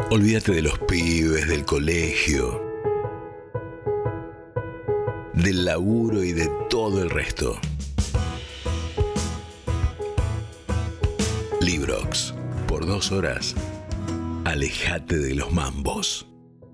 Olvídate de los pibes, del colegio, del laburo y de todo el resto. Librox. Por 2 horas, alejate de los mambos.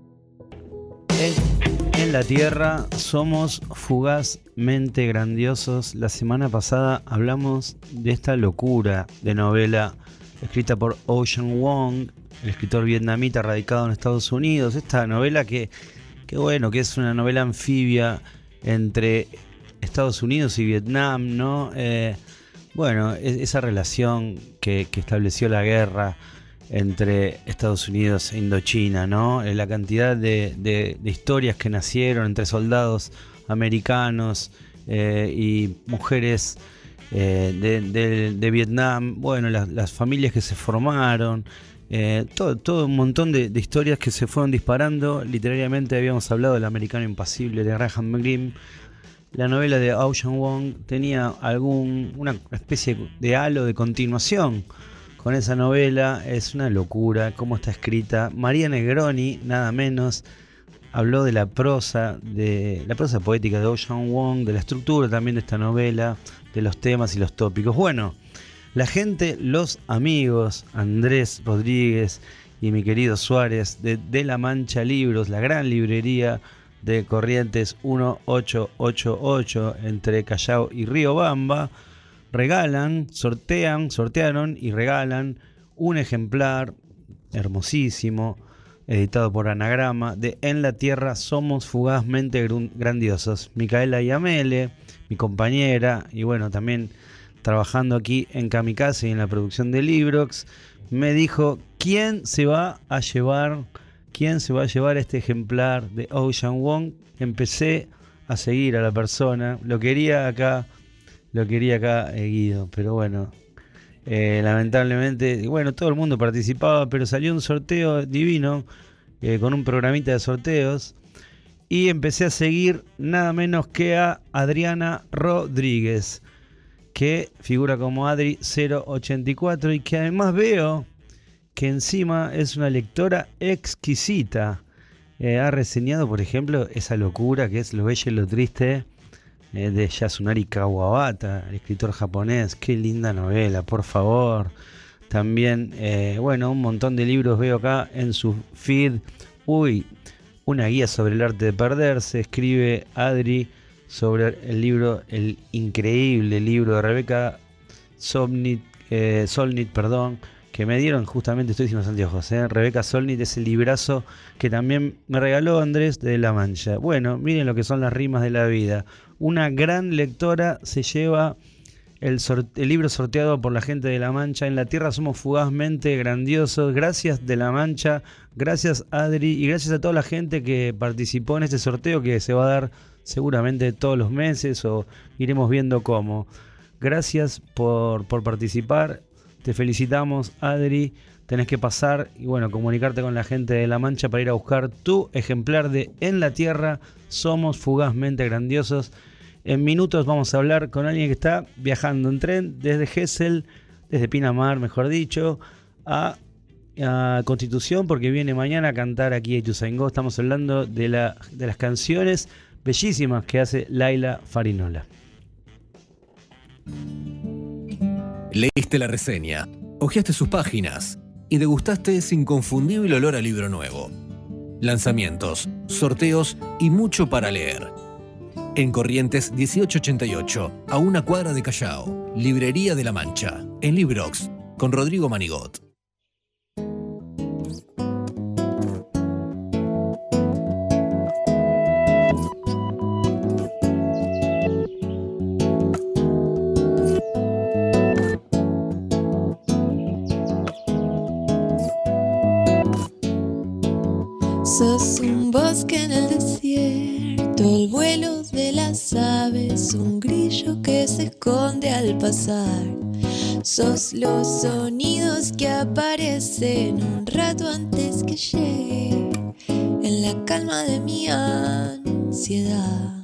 En la Tierra somos fugazmente grandiosos. La semana pasada hablamos de esta locura de novela escrita por Ocean Vuong, el escritor vietnamita radicado en Estados Unidos. Esta novela que es una novela anfibia entre Estados Unidos y Vietnam, ¿no? Esa relación que estableció la guerra entre Estados Unidos e Indochina, ¿no? La cantidad de historias que nacieron entre soldados americanos y mujeres de Vietnam, las familias que se formaron, todo un montón de historias que se fueron disparando. Literariamente habíamos hablado del Americano Impasible de Graham Greene. La novela de Ocean Vuong tenía una especie de halo de continuación con esa novela. Es una locura cómo está escrita. María Negroni, nada menos, habló de la prosa poética de Ocean Vuong, de la estructura también de esta novela, de los temas y los tópicos. Bueno, la gente, los amigos, Andrés Rodríguez y mi querido Suárez de La Mancha Libros, la gran librería de Corrientes 1888 entre Callao y Riobamba, sortearon y regalan un ejemplar hermosísimo, editado por Anagrama, de En la Tierra somos fugazmente grandiosos. Micaela Yamele, mi compañera, y también trabajando aquí en Kamikaze y en la producción de Librox, me dijo: ¿quién se va a llevar este ejemplar de Ocean Vuong? Empecé a seguir a la persona, lo quería acá Guido, pero lamentablemente, todo el mundo participaba, pero salió un sorteo divino, con un programita de sorteos, y empecé a seguir nada menos que a Adriana Rodríguez, que figura como Adri084 y que además veo que encima es una lectora exquisita. Ha reseñado, por ejemplo, esa locura que es Lo Bello y lo Triste, de Yasunari Kawabata, el escritor japonés. Qué linda novela, por favor. También, un montón de libros veo acá en su feed. Una guía sobre el arte de perderse, escribe Adri sobre el increíble libro de Rebeca Solnit, que me dieron justamente, estoy diciendo los anteojos, Rebeca Solnit, ese librazo que también me regaló Andrés de La Mancha. Miren lo que son las rimas de la vida. Una gran lectora se lleva el libro sorteado por la gente de La Mancha. En la Tierra somos fugazmente grandiosos. Gracias de La Mancha, gracias Adri, y gracias a toda la gente que participó en este sorteo, que se va a dar seguramente todos los meses, o iremos viendo cómo. Gracias por participar. Te felicitamos, Adri. Tenés que pasar y comunicarte con la gente de La Mancha para ir a buscar tu ejemplar de En la Tierra somos fugazmente grandiosos. En minutos vamos a hablar con alguien que está viajando en tren desde Gesell, desde Pinamar, mejor dicho, a Constitución, porque viene mañana a cantar aquí a Ituzaingó. Estamos hablando de las canciones bellísimas que hace Laila Farinola. Leíste la reseña, hojeaste sus páginas y degustaste ese inconfundible olor a libro nuevo. Lanzamientos, sorteos y mucho para leer. En Corrientes 1888, a una cuadra de Callao, Librería de La Mancha, en Librox, con Rodrigo Manigot. Sos un bosque en el desierto, el vuelo de las aves, un grillo que se esconde al pasar. Sos los sonidos que aparecen un rato antes que llegue, en la calma de mi ansiedad.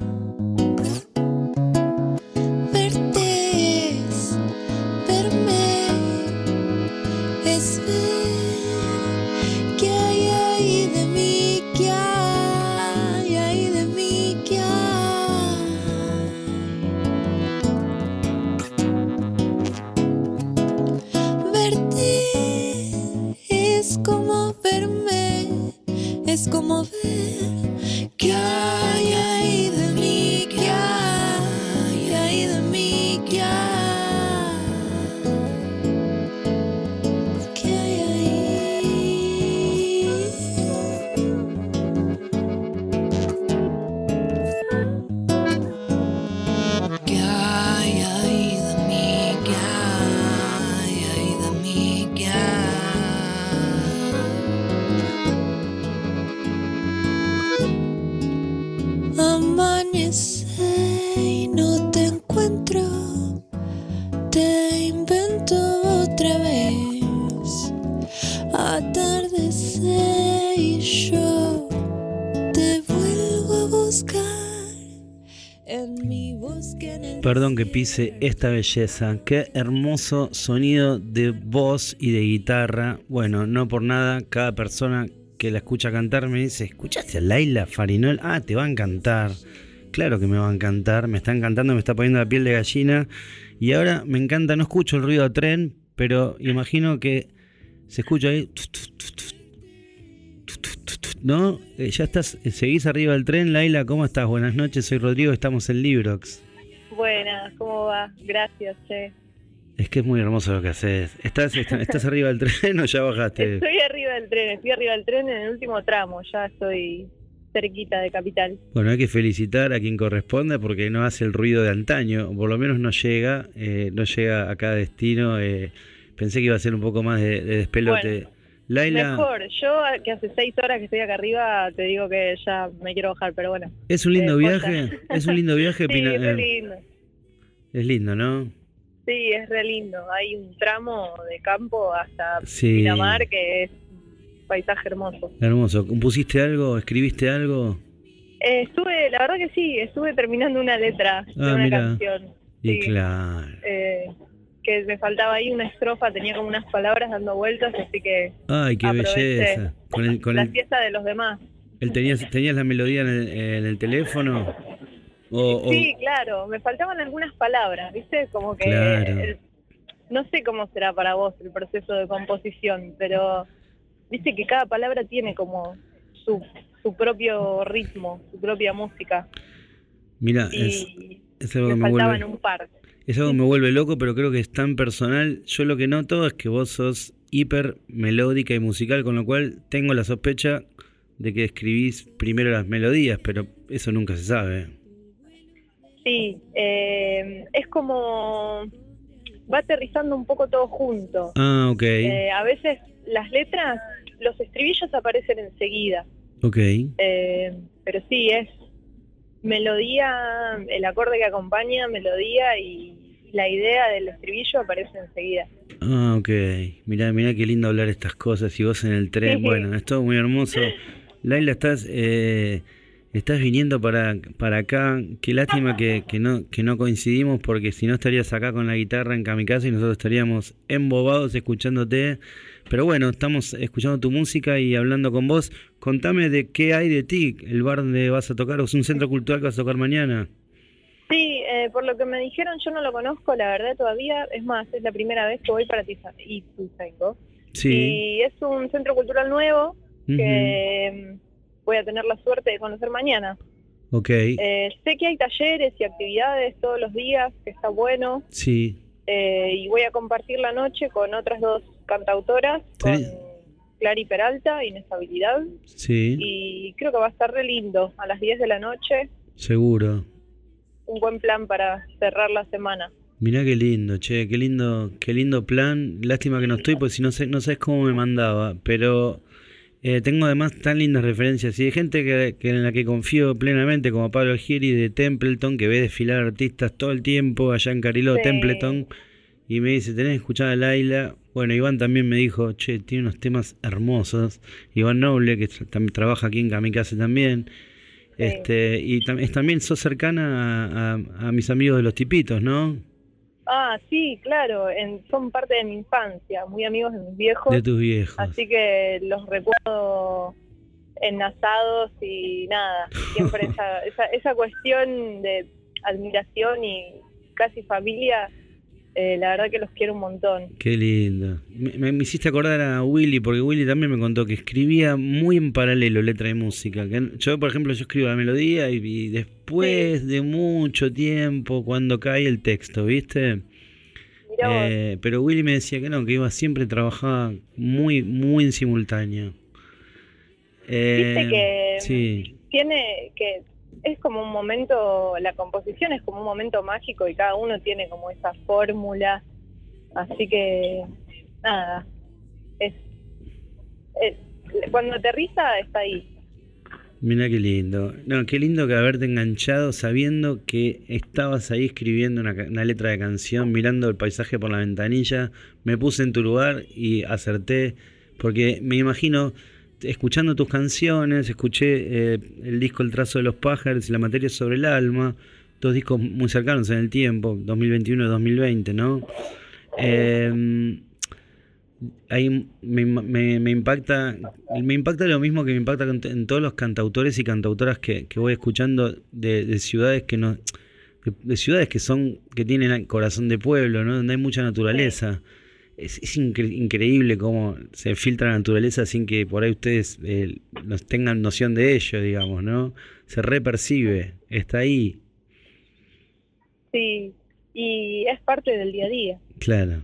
Verte es verme, es ver que hay como verme, es como ver qué hay ahí de mí, qué hay ahí de mí, qué hay ahí. ¿Qué hay ahí de mí? ¿Qué hay ahí de mí? ¿Qué hay? Amanece y no te encuentro, te invento otra vez. Atardece y yo te vuelvo a buscar. En mi bosque en el Perdón que pise esta belleza. Qué hermoso sonido de voz y de guitarra. Bueno, no por nada, cada persona que la escucha cantar me dice: ¿escuchaste a Laila Farinol? Ah, te va a encantar. Claro que me va a encantar, me está encantando, me está poniendo la piel de gallina. Y ahora me encanta, no escucho el ruido de tren, pero imagino que se escucha ahí. ¿No? Ya estás, seguís arriba del tren. Laila, ¿cómo estás? Buenas noches, soy Rodrigo, estamos en Librox. Buenas, ¿cómo va? Gracias, che. Es que es muy hermoso lo que haces. ¿Estás arriba del tren o ya bajaste? Estoy arriba del tren en el último tramo, ya estoy cerquita de Capital. Bueno, hay que felicitar a quien corresponde porque no hace el ruido de antaño, por lo menos no llega a cada destino. Pensé que iba a ser un poco más de despelote. Bueno, Laila, mejor, yo que hace 6 horas que estoy acá arriba, te digo que ya me quiero bajar, pero bueno. ¿es un lindo posta. viaje? ¿Es un lindo viaje? Sí, es re lindo. Es lindo, ¿no? Sí, es re lindo. Hay un tramo de campo hasta Sí. Pinamar que es un paisaje hermoso. Hermoso. ¿Compusiste algo? ¿Escribiste algo? La verdad que sí, estuve terminando una letra de una mira. canción. Y Sí. claro. Que me faltaba ahí una estrofa, tenía como unas palabras dando vueltas, así que Ay, qué aproveché belleza. la fiesta de los demás. ¿Tenías la melodía en el teléfono? Sí, claro, me faltaban algunas palabras, ¿viste? Como que Claro. no sé cómo será para vos el proceso de composición, pero viste que cada palabra tiene como su propio ritmo, su propia música. Mira, Y es algo que me me faltaban vuelve... un par. Es algo que me vuelve loco, pero creo que es tan personal. Yo lo que noto es que vos sos hiper melódica y musical, con lo cual tengo la sospecha de que escribís primero las melodías, pero eso nunca se sabe. Sí, es como va aterrizando un poco todo junto. Ah, ok. A veces las letras, los estribillos aparecen enseguida, Ok. pero sí, es melodía, el acorde que acompaña, melodía y la idea del estribillo aparece enseguida. Ah, ok. Mirá qué lindo hablar estas cosas y vos en el tren. Sí. Bueno, es todo muy hermoso. Laila, estás viniendo para acá. Qué lástima que no coincidimos, porque si no estarías acá con la guitarra en Kamikaze y nosotros estaríamos embobados escuchándote. Pero bueno, estamos escuchando tu música y hablando con vos. Contame de qué hay de ti, el bar donde vas a tocar, o es un centro cultural que vas a tocar mañana. Sí, por lo que me dijeron, yo no lo conozco, la verdad, todavía. Es más, es la primera vez que voy para Ituzaingó. Sí. Y es un centro cultural nuevo que voy a tener la suerte de conocer mañana. Ok. Sé que hay talleres y actividades todos los días, que está bueno. Sí. Y voy a compartir la noche con otras 2 cantautoras, con Clary Peralta, Inestabilidad. Sí. Y creo que va a estar re lindo, a las 10 de la noche. Seguro. Un buen plan para cerrar la semana. Mirá qué lindo, che, qué lindo plan. Lástima que no estoy, porque si no sabes cómo me mandaba, pero tengo además tan lindas referencias y hay gente que en la que confío plenamente, como Pablo Algieri de Templeton, que ve desfilar artistas todo el tiempo allá en Cariló, Sí. Templeton, y me dice: tenés que escuchar a Laila. Bueno, Iván también me dijo: che, tiene unos temas hermosos. Iván Noble, que trabaja aquí en Kamikaze también. Sí. Y también sos cercana a mis amigos de Los Tipitos, ¿no? Ah, sí, claro, son parte de mi infancia, muy amigos de mis viejos. De tus viejos. Así que los recuerdo en asados y nada, siempre esa cuestión de admiración y casi familia La verdad que los quiero un montón. Qué lindo. Me hiciste acordar a Willy, porque Willy también me contó que escribía muy en paralelo letra y música. Yo, por ejemplo, yo escribo la melodía y después de mucho tiempo, cuando cae el texto, ¿viste? Pero Willy me decía que no, que iba siempre trabajaba muy, muy en simultáneo. Viste que sí. tiene que... Es como un momento, la composición es como un momento mágico y cada uno tiene como esa fórmula, así que nada, es cuando aterriza está ahí. Mirá qué lindo. No, qué lindo que haberte enganchado sabiendo que estabas ahí escribiendo una letra de canción, mirando el paisaje por la ventanilla. Me puse en tu lugar y acerté, porque me imagino... Escuchando tus canciones, escuché el disco El trazo de los pájaros y La materia sobre el alma, dos discos muy cercanos en el tiempo, 2021 y 2020, ¿no? Ahí me impacta lo mismo que me impacta en todos los cantautores y cantautoras que voy escuchando de ciudades que no, de ciudades que tienen el corazón de pueblo, ¿no? Donde hay mucha naturaleza. Es increíble cómo se filtra la naturaleza sin que por ahí ustedes tengan noción de ello, digamos, ¿no? Se repercibe, está ahí. Sí, y es parte del día a día. Claro.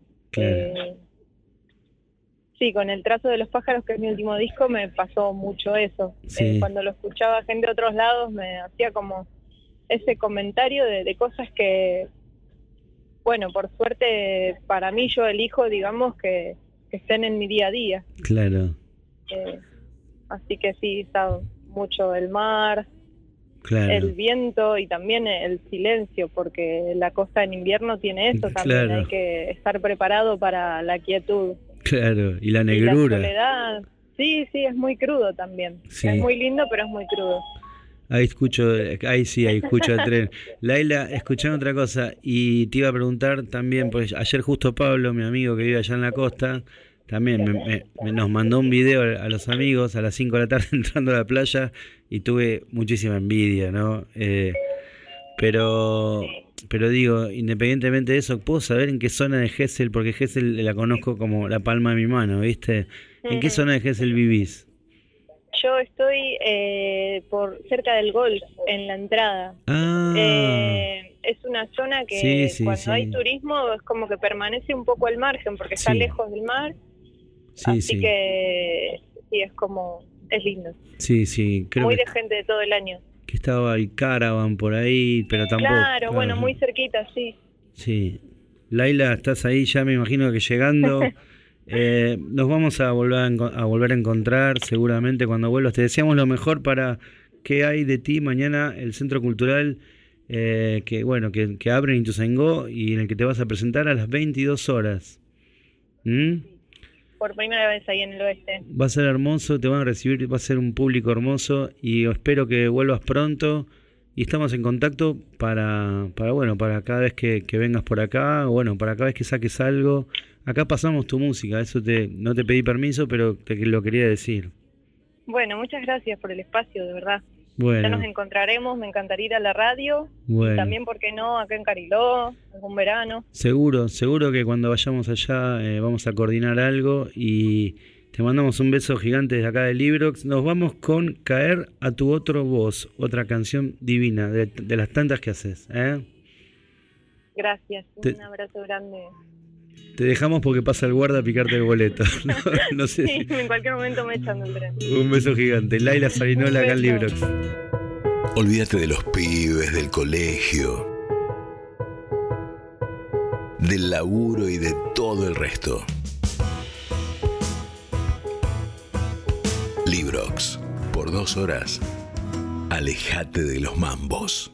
Sí, con El trazo de los pájaros, que es mi último disco, me pasó mucho eso. Sí. Cuando lo escuchaba gente de otros lados, me hacía como ese comentario de cosas que... Bueno, por suerte para mí yo elijo, digamos, que estén en mi día a día. Claro. Así que sí, está mucho el mar, claro, el viento y también el silencio, porque la costa en invierno tiene eso también. Claro. Hay que estar preparado para la quietud. Claro, y la negrura. Y la soledad, sí, es muy crudo también. Sí. Es muy lindo, pero es muy crudo. Ahí escucho el tren. Laila, escuchame otra cosa, y te iba a preguntar también, pues ayer justo Pablo, mi amigo que vive allá en la costa, también nos mandó un video a los amigos a las 5 de la tarde entrando a la playa, y tuve muchísima envidia, ¿no? Pero digo, independientemente de eso, ¿puedo saber en qué zona de Gesell? Porque Gesell la conozco como la palma de mi mano, ¿viste? ¿En qué zona de Gesell vivís? Yo estoy por cerca del golf, en la entrada. Es una zona que cuando hay turismo es como que permanece un poco al margen, porque está lejos del mar. Así que sí, es lindo. Sí, creo muy que de gente de todo el año. Que estaba el Caravan por ahí, pero tampoco... Claro, bueno, muy cerquita, sí. Sí. Laila, estás ahí ya, me imagino que llegando... nos vamos a volver a encontrar seguramente cuando vuelvas. Te deseamos lo mejor para que hay de ti mañana el Centro Cultural que abre en Ituzaingó y en el que te vas a presentar a las 22 horas. Por primera vez ahí en el oeste. Va a ser hermoso, te van a recibir, va a ser un público hermoso y espero que vuelvas pronto. Y estamos en contacto para cada vez que vengas por acá, o para cada vez que saques algo. Acá pasamos tu música, eso no te pedí permiso, pero te lo quería decir. Bueno, muchas gracias por el espacio, de verdad. Bueno. Ya nos encontraremos, me encantaría ir a la radio. Bueno. Y también, ¿por qué no? Acá en Cariló, algún verano. Seguro que cuando vayamos allá vamos a coordinar algo y te mandamos un beso gigante desde acá de Librox. Nos vamos con Caer a tu otro voz, otra canción divina de las tantas que haces. Gracias, un abrazo grande. Te dejamos porque pasa el guarda a picarte el boleto. No sé. Sí, en cualquier momento me echan del tren. Un beso gigante. Laila Sarinola acá en Librox. Olvídate de los pibes, del colegio, del laburo y de todo el resto. Librox, por 2 horas, alejate de los mambos.